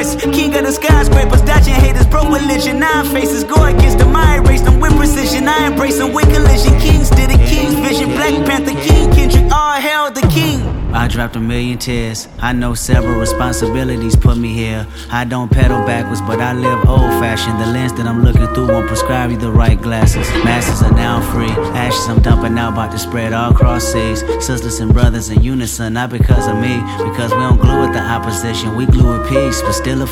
voice. King of the skyscrapers, dodging haters, broke religion. Nine faces, go against the mind race. Them with precision, I embrace them with collision. Kings did it, King's vision. Black Panther, King Kendrick, all hail the king. I dropped a million tears. I know several responsibilities put me here. I don't pedal backwards, but I live old-fashioned. The lens that I'm looking through won't prescribe you the right glasses. Masses are now free. Ashes I'm dumping out, about to spread all across seas. Sisters and brothers in unison, not because of me, because we don't glue with the opposition. We glue with peace, but still a